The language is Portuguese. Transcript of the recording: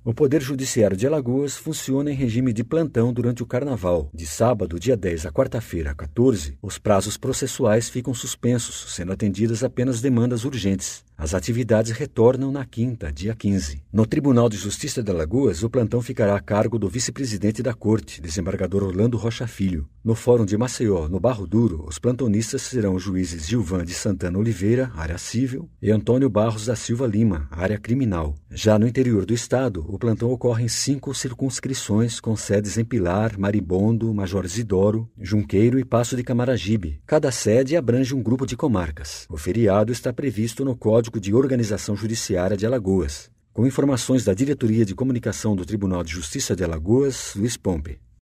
O Poder Judiciário de Alagoas funciona em regime de plantão durante o Carnaval. De sábado, dia 10, a quarta-feira, 14, os prazos processuais ficam suspensos, sendo atendidas apenas demandas urgentes. As atividades retornam na quinta, dia 15. No Tribunal de Justiça de Alagoas, o plantão ficará a cargo do vice-presidente da Corte, desembargador Orlando Rocha Filho. No Fórum de Maceió, no Barro Duro, os plantonistas serão os juízes Gilvan de Santana Oliveira, área civil, e Antônio Barros da Silva Lima, área criminal. Já no interior do estado, o plantão ocorre em 5 circunscrições, com sedes em Pilar, Maribondo, Major Isidoro, Junqueiro e Paço de Camaragibe. Cada sede abrange um grupo de comarcas. O feriado está previsto no Código de Organização Judiciária de Alagoas. Com informações da Diretoria de Comunicação do Tribunal de Justiça de Alagoas, Luiz Pompe.